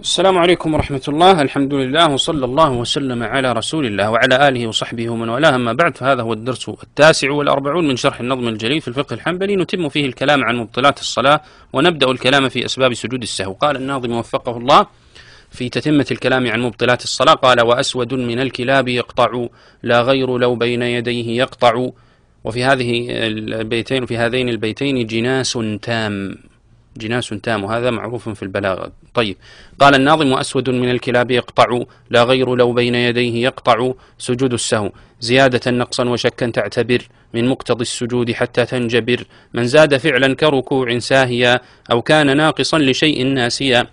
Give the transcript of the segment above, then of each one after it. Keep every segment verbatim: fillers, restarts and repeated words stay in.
السلام عليكم ورحمة الله. الحمد لله وصلى الله وسلم على رسول الله وعلى آله وصحبه ومن والاه، أما بعد، فهذا هو الدرس التاسع والأربعون من شرح النظم الجليل في الفقه الحنبلي، نتم فيه الكلام عن مبطلات الصلاة ونبدأ الكلام في أسباب سجود السهو. قال الناظم وفقه الله في تتمة الكلام عن مبطلات الصلاة، قال: وأسود من الكلاب يقطع، لا غير لو بين يديه يقطع. وفي هذه البيتين وفي هذين البيتين جناس تام، جناس تام، وهذا معروف في البلاغة. طيب، قال الناظم: وأسود من الكلاب يقطع، لا غير لو بين يديه يقطع. سجود السهو زيادة نقصا وشكا تعتبر، من مقتضي السجود حتى تنجبر. من زاد فعلا كركوع ساهيا، أو كان ناقصا لشيء ناسيا.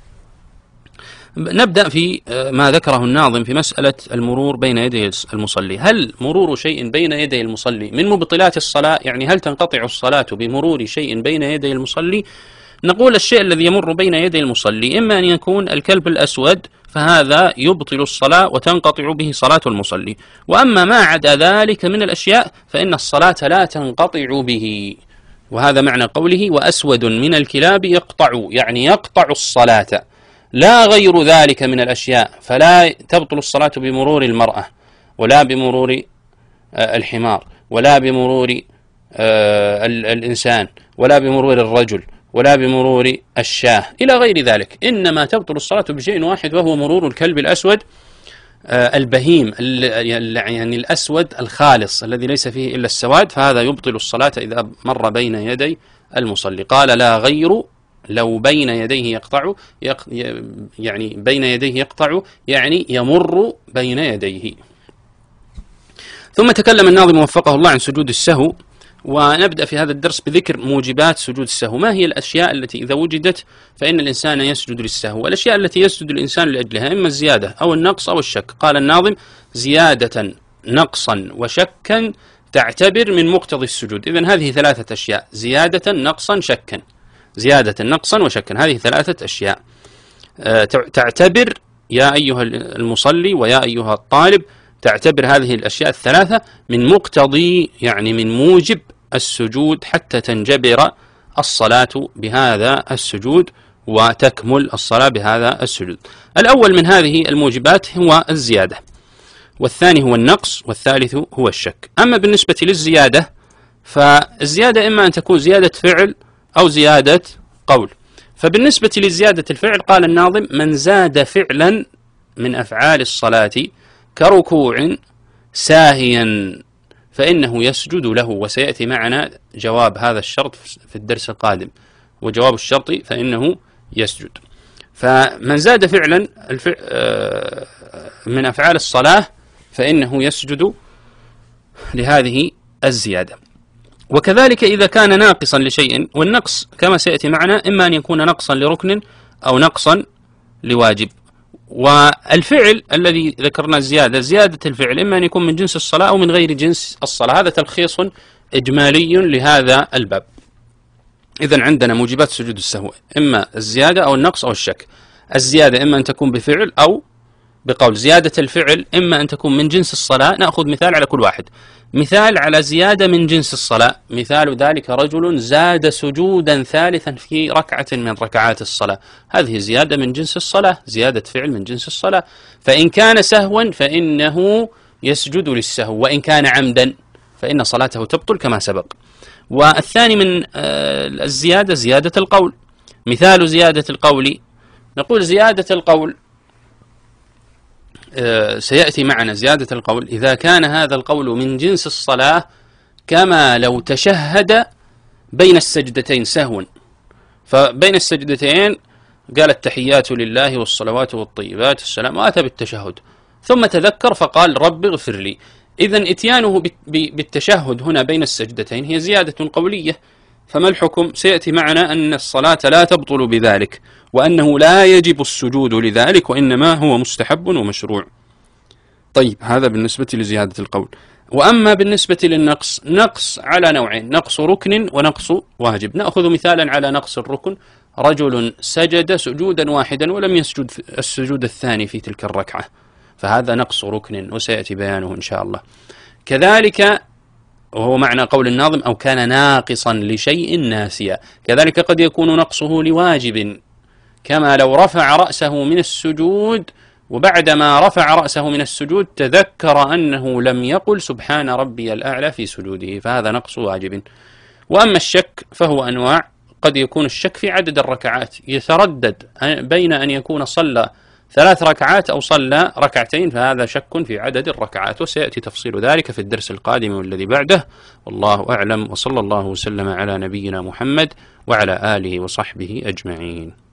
نبدأ في ما ذكره الناظم في مسألة المرور بين يدي المصلي. هل مرور شيء بين يدي المصلي من مبطلات الصلاة؟ يعني هل تنقطع الصلاة بمرور شيء بين يدي المصلي؟ نقول: الشيء الذي يمر بين يدي المصلي إما أن يكون الكلب الأسود، فهذا يبطل الصلاة وتنقطع به صلاة المصلي. وأما ما عدا ذلك من الأشياء فإن الصلاة لا تنقطع به. وهذا معنى قوله: وأسود من الكلاب يقطع، يعني يقطع الصلاة. لا غير ذلك من الأشياء، فلا تبطل الصلاة بمرور المرأة، ولا بمرور الحمار، ولا بمرور الإنسان، ولا بمرور الرجل، ولا بمرور الشاه، إلى غير ذلك. إنما تبطل الصلاة بشيء واحد، وهو مرور الكلب الأسود البهيم، يعني الأسود الخالص الذي ليس فيه إلا السواد، فهذا يبطل الصلاة إذا مر بين يدي المصلي. قال: لا غير لو بين يديه يقطع، يعني بين يديه يقطع يعني يمر بين يديه. ثم تكلم الناظم وفقه الله عن سجود السهو، ونبدأ في هذا الدرس بذكر موجبات سجود السهو. ما هي الأشياء التي إذا وجدت فإن الإنسان يسجد للسهو؟ والأشياء التي يسجد الإنسان لأجلها إما الزيادة أو النقص أو الشك. قال الناظم: زيادة نقصا وشكا تعتبر من مقتضي السجود. إذن هذه ثلاثة أشياء: زيادة نقصا شكا، زيادة نقصا وشكا، هذه ثلاثة أشياء تعتبر يا أيها المصلي ويا أيها الطالب، تعتبر هذه الأشياء الثلاثة من مقتضي، يعني من موجب السجود، حتى تنجبر الصلاة بهذا السجود وتكمل الصلاة بهذا السجود. الأول من هذه الموجبات هو الزيادة، والثاني هو النقص، والثالث هو الشك. أما بالنسبة للزيادة، فالزيادة إما أن تكون زيادة فعل أو زيادة قول. فبالنسبة لزيادة الفعل قال الناظم: من زاد فعلا من أفعال الصلاة كركوع ساهيا فإنه يسجد له. وسيأتي معنا جواب هذا الشرط في الدرس القادم، وجواب الشرط فإنه يسجد. فمن زاد فعلا من أفعال الصلاة فإنه يسجد لهذه الزيادة. وكذلك إذا كان ناقصا لشيء، والنقص كما سيأتي معنا إما أن يكون نقصا لركن أو نقصا لواجب. والفعل الذي ذكرنا الزيادة، زيادة الفعل إما أن يكون من جنس الصلاة أو من غير جنس الصلاة. هذا تلخيص إجمالي لهذا الباب. إذن عندنا موجبات سجود السهو: إما الزيادة أو النقص أو الشك. الزيادة إما أن تكون بفعل أو بقول. زيادة الفعل إما أن تكون من جنس الصلاة. نأخذ مثال على كل واحد. مثال على زيادة من جنس الصلاة: مثال ذلك رجل زاد سجودا ثالثا في ركعة من ركعات الصلاة. هذه زيادة من جنس الصلاة، زيادة فعل من جنس الصلاة. فإن كان سهوا فإنه يسجد للسهو، وإن كان عمدا فإن صلاته تبطل كما سبق. والثاني من الزيادة زيادة القول. مثال زيادة القول، نقول زيادة القول سيأتي معنا زيادة القول إذا كان هذا القول من جنس الصلاة، كما لو تشهد بين السجدتين سهوا. فبين السجدتين قال: التحيات لله والصلوات والطيبات السلام، وأتى بالتشهد، ثم تذكر فقال: رب اغفر لي. إذن إتيانه بالتشهد هنا بين السجدتين هي زيادة قولية. فما الحكم؟ سيأتي معنا أن الصلاة لا تبطل بذلك، وأنه لا يجب السجود لذلك، وإنما هو مستحب ومشروع. طيب، هذا بالنسبة لزيادة القول. وأما بالنسبة للنقص، نقص على نوعين: نقص ركن ونقص واجب. نأخذ مثالا على نقص الركن: رجل سجد سجودا واحدا ولم يسجد السجود الثاني في تلك الركعة، فهذا نقص ركن، وسيأتي بيانه إن شاء الله. كذلك وهو معنى قول الناظم: أو كان ناقصا لشيء ناسيا. كذلك قد يكون نقصه لواجب، كما لو رفع رأسه من السجود وبعدما رفع رأسه من السجود تذكر أنه لم يقل سبحان ربي الأعلى في سجوده، فهذا نقص واجب. وأما الشك فهو أنواع، قد يكون الشك في عدد الركعات، يتردد بين أن يكون صلى ثلاث ركعات أو صلى ركعتين، فهذا شك في عدد الركعات، وسيأتي تفصيل ذلك في الدرس القادم والذي بعده. والله أعلم، وصلى الله وسلم على نبينا محمد وعلى آله وصحبه أجمعين.